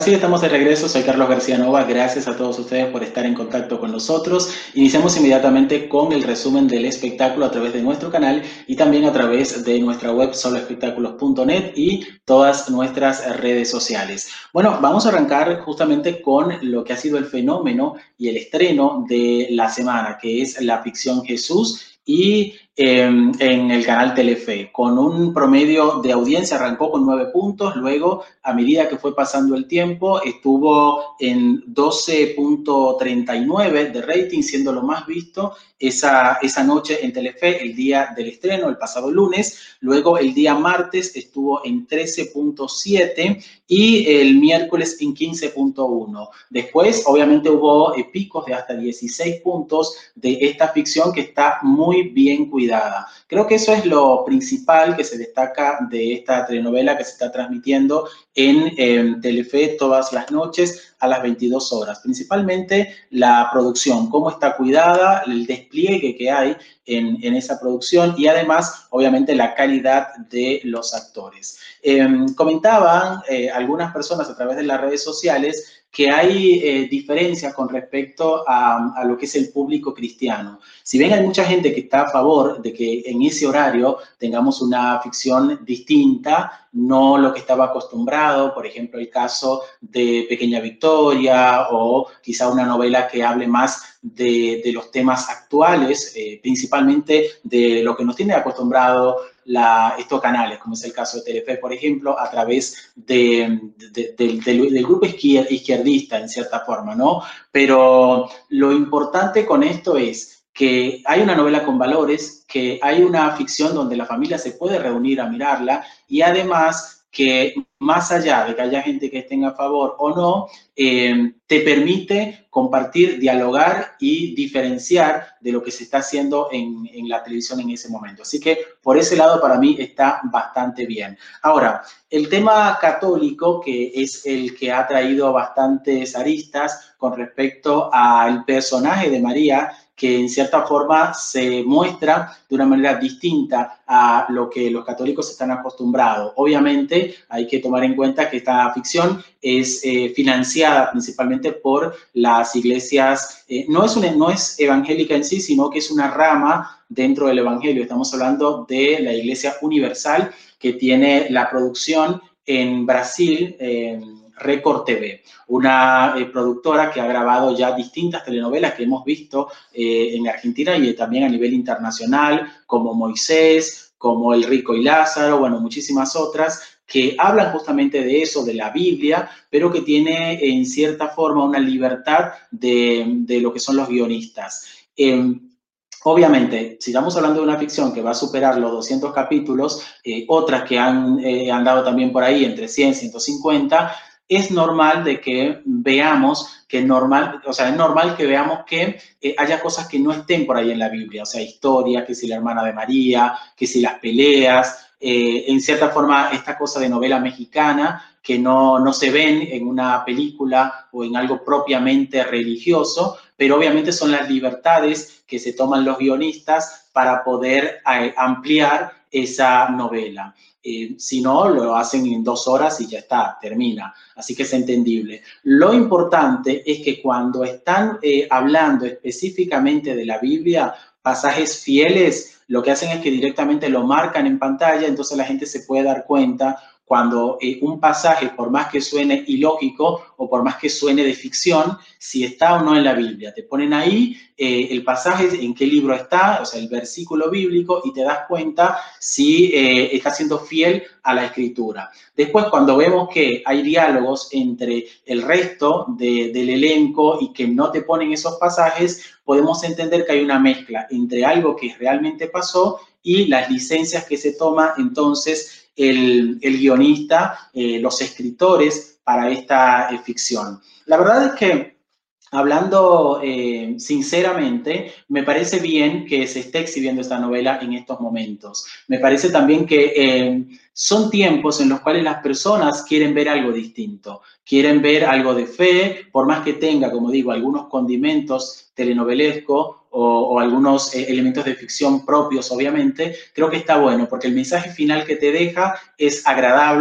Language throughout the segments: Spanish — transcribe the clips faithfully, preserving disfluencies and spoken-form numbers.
Sí, estamos de regreso. Soy Carlos García Nova. Gracias a todos ustedes por estar en contacto con nosotros. Iniciamos inmediatamente con el resumen del espectáculo a través de nuestro canal y también a través de nuestra web solo espectáculos punto net y todas nuestras redes sociales. Bueno, vamos a arrancar justamente con lo que ha sido el fenómeno y el estreno de la semana, que es la ficción Jesús. Y eh, en el canal Telefe, con un promedio de audiencia, arrancó con nueve puntos, luego a medida que fue pasando el tiempo estuvo en doce punto treinta y nueve de rating, siendo lo más visto esa, esa noche en Telefe, el día del estreno, el pasado lunes. Luego el día martes estuvo en trece punto siete y el miércoles en quince punto uno. Después, obviamente, hubo eh, picos de hasta dieciséis puntos de esta ficción que está muy bien cuidada. Creo que eso es lo principal que se destaca de esta telenovela que se está transmitiendo en eh, Telefe todas las noches a las veintidós horas. Principalmente la producción, cómo está cuidada, el despliegue que hay en, en esa producción y además, obviamente, la calidad de los actores. Eh, comentaban eh, algunas personas a través de las redes sociales que hay eh, diferencias con respecto a, a lo que es el público cristiano. Si bien hay mucha gente que está a favor de que en ese horario tengamos una ficción distinta, no lo que estaba acostumbrado, por ejemplo, el caso de Pequeña Victoria o quizá una novela que hable más de, de los temas actuales, eh, principalmente de lo que nos tiene acostumbrado la, estos canales, como es el caso de Telefe, por ejemplo, a través de, de, de, del, del grupo izquierdista, en cierta forma, ¿no? Pero lo importante con esto es que hay una novela con valores, que hay una ficción donde la familia se puede reunir a mirarla y además que más allá de que haya gente que esté a favor o no, eh, te permite compartir, dialogar y diferenciar de lo que se está haciendo en, en la televisión en ese momento. Así que por ese lado para mí está bastante bien. Ahora, el tema católico, que es el que ha traído bastantes aristas con respecto al personaje de María, que en cierta forma se muestra de una manera distinta a lo que los católicos están acostumbrados. Obviamente hay que tomar en cuenta que esta ficción es eh, financiada principalmente por las iglesias, eh, no, es una, no es evangélica en sí, sino que es una rama dentro del evangelio. Estamos hablando de la Iglesia Universal, que tiene la producción en Brasil, eh, Record T V, una eh, productora que ha grabado ya distintas telenovelas que hemos visto eh, en Argentina y también a nivel internacional, como Moisés, como El Rico y Lázaro, bueno, muchísimas otras que hablan justamente de eso, de la Biblia, pero que tiene en cierta forma una libertad de, de lo que son los guionistas. Eh, Obviamente, si estamos hablando de una ficción que va a superar los doscientos capítulos, eh, otras que han eh, andado también por ahí entre cien, ciento cincuenta, es normal de que veamos que normal, o sea, es normal que veamos que eh, haya cosas que no estén por ahí en la Biblia, o sea, historias, que si la hermana de María, que si las peleas, eh, en cierta forma esta cosa de novela mexicana que no, no se ven en una película o en algo propiamente religioso, pero obviamente son las libertades que se toman los guionistas para poder eh, ampliar esa novela. Eh, si no, lo hacen en dos horas y ya está, termina. Así que es entendible. Lo importante es que cuando están eh, hablando específicamente de la Biblia, pasajes fieles, lo que hacen es que directamente lo marcan en pantalla, entonces la gente se puede dar cuenta cuando eh, un pasaje, por más que suene ilógico o por más que suene de ficción, si está o no en la Biblia. Te ponen ahí eh, el pasaje, en qué libro está, o sea, el versículo bíblico, y te das cuenta si eh, está siendo fiel a la escritura. Después, cuando vemos que hay diálogos entre el resto de, del elenco y que no te ponen esos pasajes, podemos entender que hay una mezcla entre algo que realmente pasó y las licencias que se toma entonces el, el guionista, eh, los escritores para esta eh, ficción. La verdad es que, hablando eh, sinceramente, me parece bien que se esté exhibiendo esta novela en estos momentos. Me parece también que eh, son tiempos en los cuales las personas quieren ver algo distinto, quieren ver algo de fe, por más que tenga, como digo, algunos condimentos telenovelescos o, o algunos eh, elementos de ficción propios, obviamente, creo que está bueno, porque el mensaje final que te deja es agradable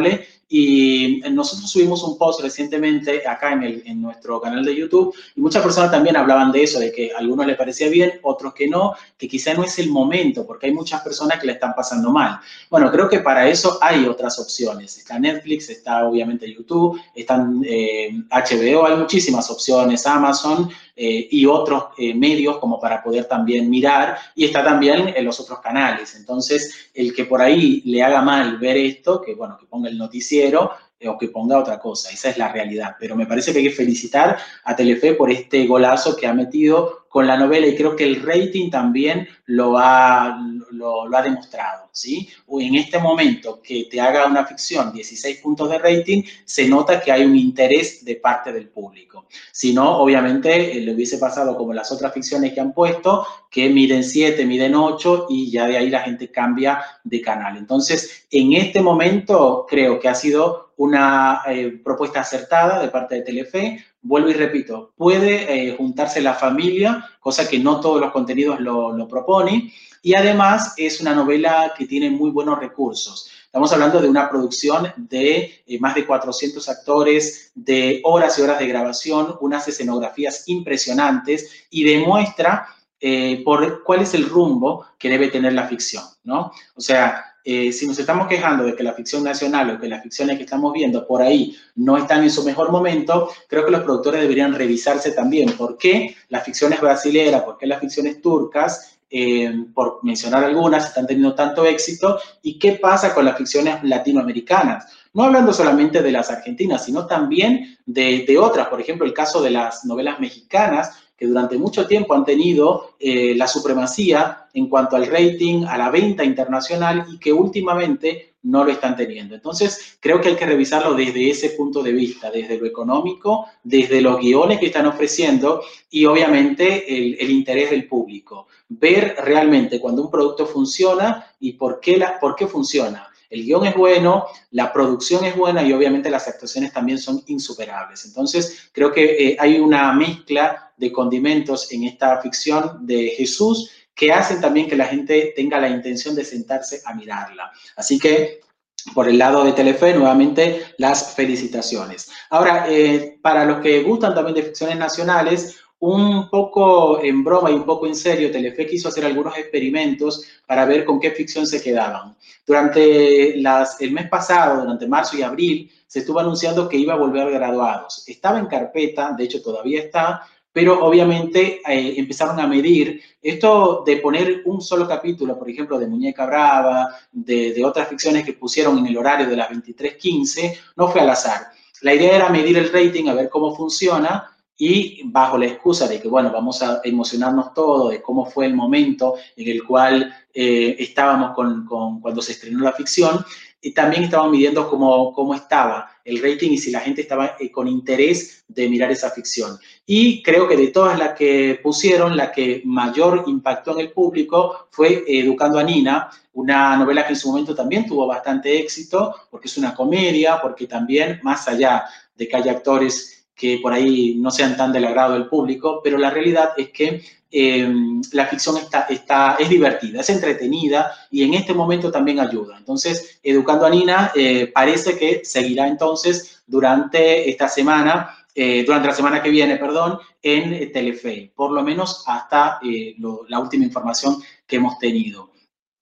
Y nosotros subimos un post recientemente acá en, el, en nuestro canal de YouTube y muchas personas también hablaban de eso, de que a algunos les parecía bien, otros que no, que quizá no es el momento porque hay muchas personas que le están pasando mal. Bueno, creo que para eso hay otras opciones. Está Netflix, está obviamente YouTube, están eh, H B O, hay muchísimas opciones, Amazon eh, y otros eh, medios como para poder también mirar, y está también en los otros canales. Entonces, el que por ahí le haga mal ver esto, que bueno, que ponga el noticiero eh, o que ponga otra cosa, esa es la realidad. Pero me parece que hay que felicitar a Telefe por este golazo que ha metido con la novela, y creo que el rating también lo ha, lo, lo ha demostrado, ¿sí? O en este momento que te haga una ficción dieciséis puntos de rating, se nota que hay un interés de parte del público. Si no, obviamente, eh, le hubiese pasado como las otras ficciones que han puesto, que miden siete, miden ocho, y ya de ahí la gente cambia de canal. Entonces, en este momento, creo que ha sido una eh, propuesta acertada de parte de Telefe. Vuelvo y repito, puede eh, juntarse la familia, cosa que no todos los contenidos lo, lo proponen, y además es una novela que tiene muy buenos recursos. Estamos hablando de una producción de eh, más de cuatrocientos actores, de horas y horas de grabación, unas escenografías impresionantes, y demuestra eh, por cuál es el rumbo que debe tener la ficción, ¿no? O sea, Eh, si nos estamos quejando de que la ficción nacional o que las ficciones que estamos viendo por ahí no están en su mejor momento, creo que los productores deberían revisarse también por qué las ficciones brasileras, por qué las ficciones turcas, eh, por mencionar algunas, están teniendo tanto éxito, y qué pasa con las ficciones latinoamericanas. No hablando solamente de las argentinas, sino también de, de otras. Por ejemplo, el caso de las novelas mexicanas, que durante mucho tiempo han tenido eh, la supremacía en cuanto al rating, a la venta internacional, y que últimamente no lo están teniendo. Entonces, creo que hay que revisarlo desde ese punto de vista, desde lo económico, desde los guiones que están ofreciendo y obviamente el, el interés del público. Ver realmente cuando un producto funciona y por qué, la, por qué funciona. El guión es bueno, la producción es buena y obviamente las actuaciones también son insuperables. Entonces, creo que eh, hay una mezcla de condimentos en esta ficción de Jesús que hacen también que la gente tenga la intención de sentarse a mirarla. Así que, por el lado de Telefe, nuevamente las felicitaciones. Ahora, eh, para los que gustan también de ficciones nacionales, un poco en broma y un poco en serio, Telefe quiso hacer algunos experimentos para ver con qué ficción se quedaban. Durante las, el mes pasado, durante marzo y abril, se estuvo anunciando que iba a volver Graduados. Estaba en carpeta, de hecho todavía está, pero obviamente eh, empezaron a medir esto de poner un solo capítulo, por ejemplo, de Muñeca Brava, de, de otras ficciones que pusieron en el horario de las veintitrés quince, no fue al azar. La idea era medir el rating, a ver cómo funciona, y bajo la excusa de que, bueno, vamos a emocionarnos todos de cómo fue el momento en el cual eh, estábamos con, con, cuando se estrenó la ficción, y también estaban midiendo cómo, cómo estaba el rating y si la gente estaba eh, con interés de mirar esa ficción. Y creo que de todas las que pusieron, la que mayor impactó en el público fue Educando a Nina, una novela que en su momento también tuvo bastante éxito, porque es una comedia, porque también, más allá de que haya actores que por ahí no sean tan del agrado del público, pero la realidad es que eh, la ficción está, está, es divertida, es entretenida y en este momento también ayuda. Entonces, Educando a Nina eh, parece que seguirá entonces durante esta semana, eh, durante la semana que viene, perdón, en eh, Telefe, por lo menos hasta eh, lo, la última información que hemos tenido.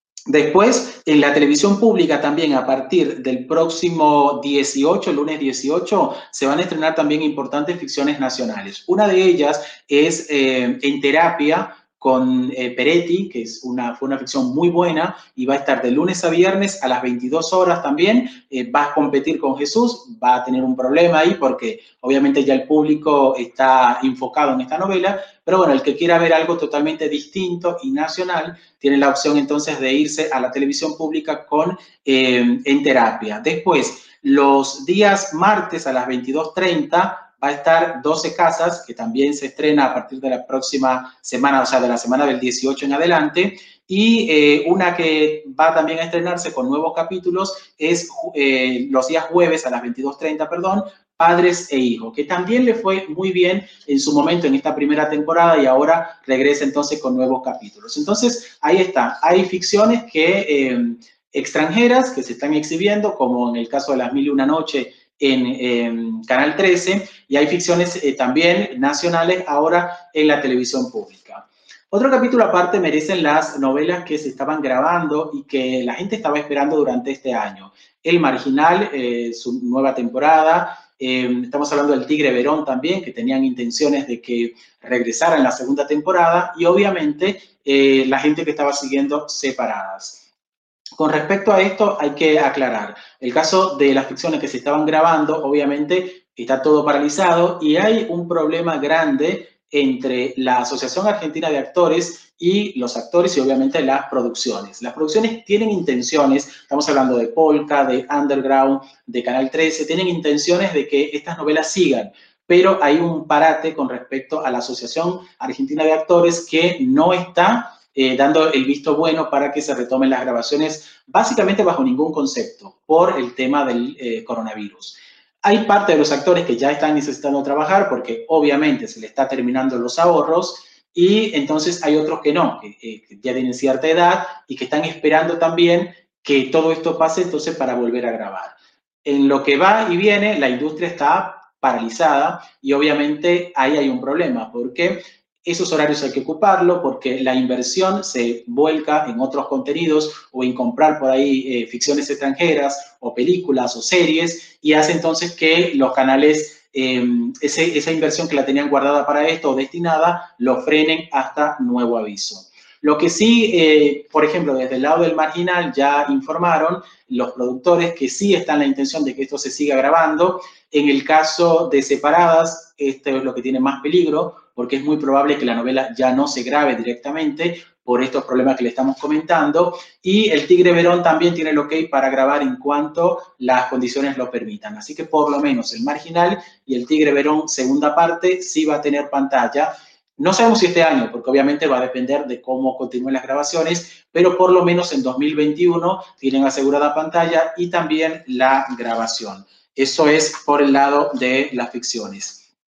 Después, en la televisión pública también, a partir del próximo dieciocho, lunes dieciocho, se van a estrenar también importantes ficciones nacionales. Una de ellas es eh, En Terapia, con eh, Peretti, que es una, fue una ficción muy buena, y va a estar de lunes a viernes a las veintidós horas también. Eh, va a competir con Jesús, va a tener un problema ahí porque obviamente ya el público está enfocado en esta novela, pero bueno, el que quiera ver algo totalmente distinto y nacional, tiene la opción entonces de irse a la televisión pública con eh, En Terapia. Después, los días martes a las veintidós treinta, va a estar doce Casas, que también se estrena a partir de la próxima semana, o sea, de la semana del dieciocho en adelante, y eh, una que va también a estrenarse con nuevos capítulos es eh, los días jueves a las veintidós treinta, perdón, Padres e Hijos, que también le fue muy bien en su momento en esta primera temporada y ahora regresa entonces con nuevos capítulos. Entonces, ahí está, hay ficciones que... Eh, extranjeras que se están exhibiendo, como en el caso de Las Mil y Una Noche en eh, Canal trece, y hay ficciones eh, también nacionales ahora en la televisión pública. Otro capítulo aparte merecen las novelas que se estaban grabando y que la gente estaba esperando durante este año. El Marginal, eh, su nueva temporada. Eh, estamos hablando del Tigre Verón también, que tenían intenciones de que regresara en la segunda temporada. Y obviamente eh, la gente que estaba siguiendo Separadas. Con respecto a esto hay que aclarar, el caso de las ficciones que se estaban grabando, obviamente está todo paralizado y hay un problema grande entre la Asociación Argentina de Actores y los actores y obviamente las producciones. Las producciones tienen intenciones, estamos hablando de Polka, de Underground, de Canal trece, tienen intenciones de que estas novelas sigan, pero hay un parate con respecto a la Asociación Argentina de Actores que no está Eh, dando el visto bueno para que se retomen las grabaciones, básicamente bajo ningún concepto, por el tema del eh, coronavirus. Hay parte de los actores que ya están necesitando trabajar porque obviamente se le está terminando los ahorros y entonces hay otros que no, que, eh, que ya tienen cierta edad y que están esperando también que todo esto pase entonces para volver a grabar. En lo que va y viene, la industria está paralizada y obviamente ahí hay un problema porque esos horarios hay que ocuparlo porque la inversión se vuelca en otros contenidos o en comprar por ahí eh, ficciones extranjeras o películas o series y hace entonces que los canales, eh, ese, esa inversión que la tenían guardada para esto o destinada, lo frenen hasta nuevo aviso. Lo que sí, eh, por ejemplo, desde el lado del Marginal ya informaron los productores que sí está en la intención de que esto se siga grabando. En el caso de Separadas, esto es lo que tiene más peligro, porque es muy probable que la novela ya no se grabe directamente por estos problemas que le estamos comentando. Y el Tigre Verón también tiene el ok para grabar en cuanto las condiciones lo permitan. Así que por lo menos el Marginal y el Tigre Verón, segunda parte, sí va a tener pantalla. No sabemos si este año, porque obviamente va a depender de cómo continúen las grabaciones, pero por lo menos en dos mil veintiuno tienen asegurada pantalla y también la grabación. Eso es por el lado de las ficciones.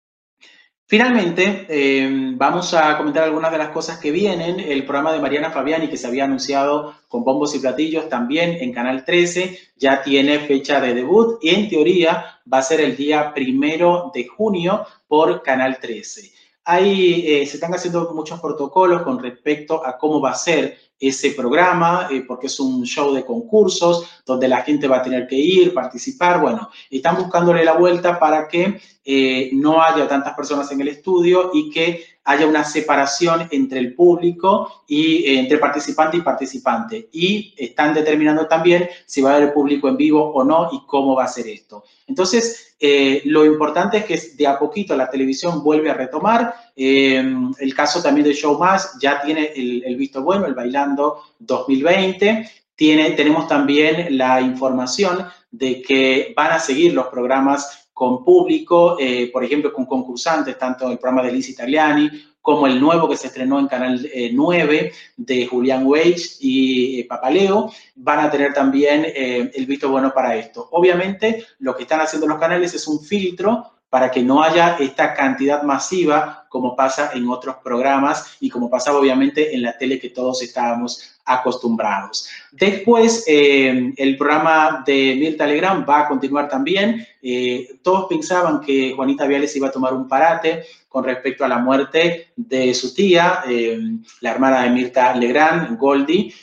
Finalmente, eh, vamos a comentar algunas de las cosas que vienen. El programa de Mariana Fabiani, que se había anunciado con bombos y platillos también en Canal trece, ya tiene fecha de debut y en teoría va a ser el día primero de junio por Canal trece. Ahí eh, se están haciendo muchos protocolos con respecto a cómo va a ser ese programa, eh, porque es un show de concursos donde la gente va a tener que ir, participar. Bueno, están buscándole la vuelta para que eh, no haya tantas personas en el estudio y que haya una separación entre el público y eh, entre participante y participante. Y están determinando también si va a haber público en vivo o no y cómo va a ser esto. Entonces, eh, lo importante es que de a poquito la televisión vuelve a retomar. Eh, el caso también de Show Más ya tiene el, el visto bueno, el Bailando dos mil veinte. Tiene, tenemos también la información de que van a seguir los programas con público, eh, por ejemplo, con concursantes, tanto el programa de Liz Italiani como el nuevo que se estrenó en Canal eh, nueve de Julián Weich y eh, Papaleo, van a tener también eh, el visto bueno para esto. Obviamente, lo que están haciendo los canales es un filtro para que no haya esta cantidad masiva como pasa en otros programas y como pasaba obviamente en la tele que todos estábamos acostumbrados. Después, eh, el programa de Mirta Legrand va a continuar también. Eh, todos pensaban que Juanita Viales iba a tomar un parate con respecto a la muerte de su tía, eh, la hermana de Mirta Legrand, Goldie,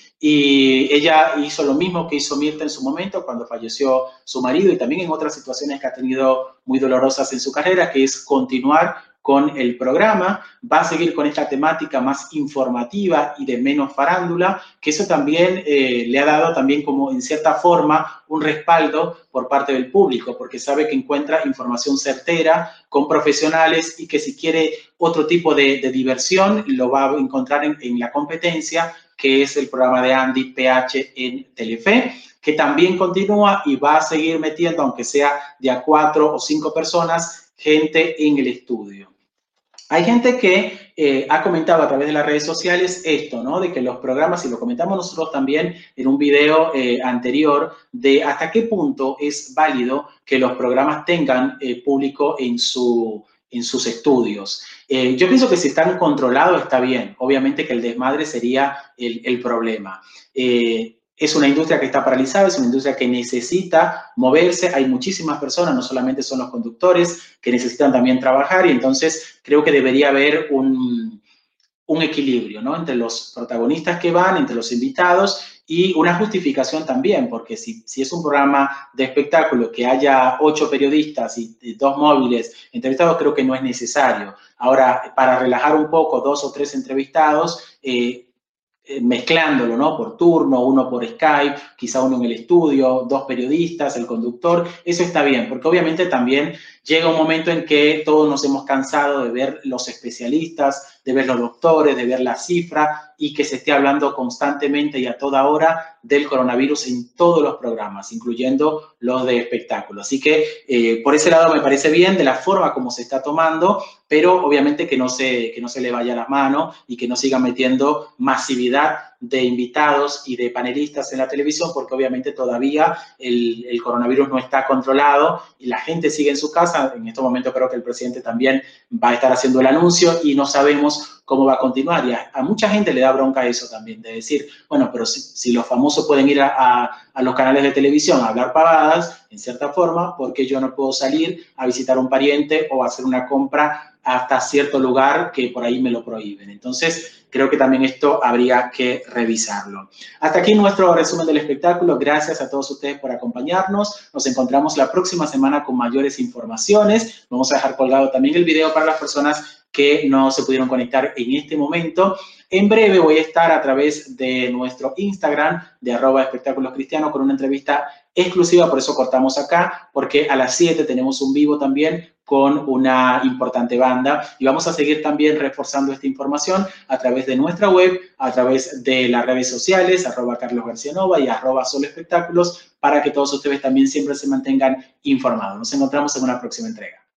y ella hizo lo mismo que hizo Mirta en su momento cuando falleció su marido y también en otras situaciones que ha tenido muy dolorosas en su carrera, que es continuar con el programa, va a seguir con esta temática más informativa y de menos farándula, que eso también eh, le ha dado también como en cierta forma un respaldo por parte del público, porque sabe que encuentra información certera con profesionales y que si quiere otro tipo de, de diversión lo va a encontrar en, en la competencia, que es el programa de Andy P H en Telefe, que también continúa y va a seguir metiendo, aunque sea de a cuatro o cinco personas, gente en el estudio. Hay gente que eh, ha comentado a través de las redes sociales esto, ¿no? De que los programas, y lo comentamos nosotros también en un video eh, anterior, de hasta qué punto es válido que los programas tengan eh, público en, su, en sus estudios. Eh, yo pienso que si están controlados está bien. Obviamente que el desmadre sería el, el problema. Eh, es una industria que está paralizada, es una industria que necesita moverse, hay muchísimas personas, no solamente son los conductores, que necesitan también trabajar y entonces creo que debería haber un, un equilibrio, ¿no? Entre los protagonistas que van, entre los invitados y una justificación también, porque si, si es un programa de espectáculo que haya ocho periodistas y, y dos móviles entrevistados, creo que no es necesario. Ahora, para relajar un poco, dos o tres entrevistados, eh, mezclándolo, ¿no? Por turno, uno por Skype, quizá uno en el estudio, dos periodistas, el conductor, eso está bien, porque obviamente también llega un momento en que todos nos hemos cansado de ver los especialistas, de ver los doctores, de ver la cifra y que se esté hablando constantemente y a toda hora del coronavirus en todos los programas, incluyendo los de espectáculo. Así que eh, por ese lado me parece bien de la forma como se está tomando, pero obviamente que no se, que no se le vaya la mano y que no siga metiendo masividad de invitados y de panelistas en la televisión, porque obviamente todavía el, el coronavirus no está controlado y la gente sigue en su casa. En este momento creo que el presidente también va a estar haciendo el anuncio y no sabemos cómo va a continuar. Y a, a mucha gente le da bronca eso también, de decir, bueno, pero si, si los famosos pueden ir a, a, a los canales de televisión a hablar pavadas, en cierta forma, ¿por qué yo no puedo salir a visitar a un pariente o hacer una compra hasta cierto lugar que por ahí me lo prohíben? Entonces, creo que también esto habría que revisarlo. Hasta aquí nuestro resumen del espectáculo. Gracias a todos ustedes por acompañarnos. Nos encontramos la próxima semana con mayores informaciones. Vamos a dejar colgado también el video para las personas que no se pudieron conectar en este momento. En breve voy a estar a través de nuestro Instagram, de arroba espectáculos cristianos, con una entrevista exclusiva, por eso cortamos acá, porque a las siete tenemos un vivo también con una importante banda y vamos a seguir también reforzando esta información a través de nuestra web, a través de las redes sociales, arroba Carlos García Nova y arroba Solo Espectáculos, para que todos ustedes también siempre se mantengan informados. Nos encontramos en una próxima entrega.